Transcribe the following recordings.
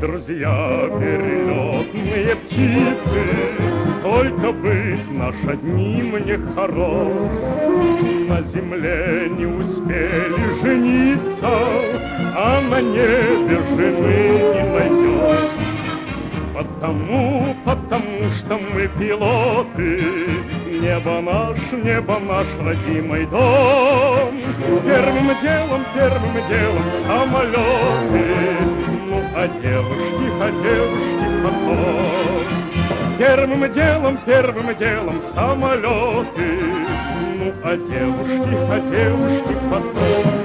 друзья, перелетные птицы, только быт наш одним не хорош. На земле не успели жениться, а на небе жены не найдем. Потому что мы пилоты, небо наш родимый дом. Первым делом самолеты, ну а девушки потом. Первым делом самолеты, ну а девушки потом.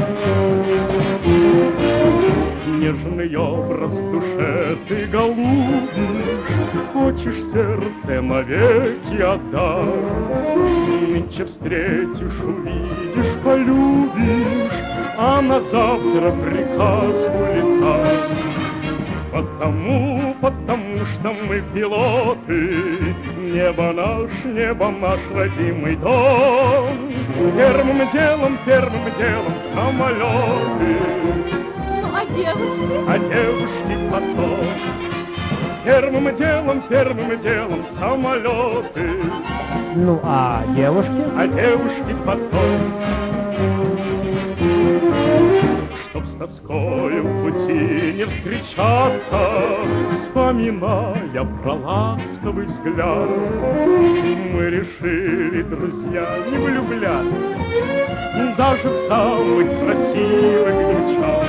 Нежный образ в душе ты голубишь, хочешь сердце навеки отдать. Нынче встретишь, увидишь, полюбишь, а на завтра приказ улетать. Потому что мы пилоты, небо наш родимый дом. Первым делом самолеты, А девушки потом. Первым делом самолеты, Ну, а девушки потом. Чтоб с тоскою в пути не встречаться, вспоминая про ласковый взгляд, мы решили, друзья, не влюбляться даже в самых красивых девчат.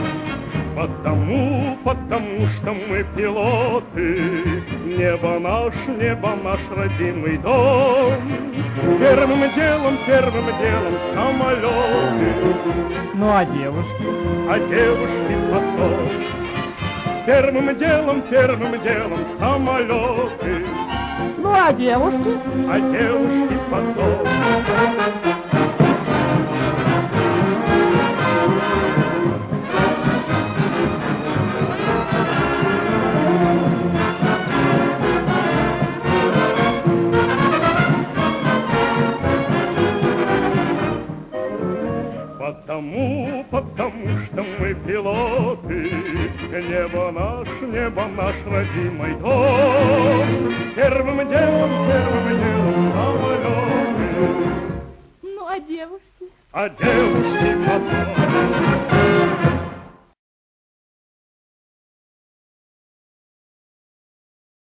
Потому что мы пилоты, небо наш родимый дом. Первым делом самолеты, Ну, а девушки? девушки потом. Первым делом самолеты, Ну, а девушки? девушки потом. Потому что мы пилоты, небо наш родимый дом. Первым делом самолеты, Ну, а девушки? девушки потом.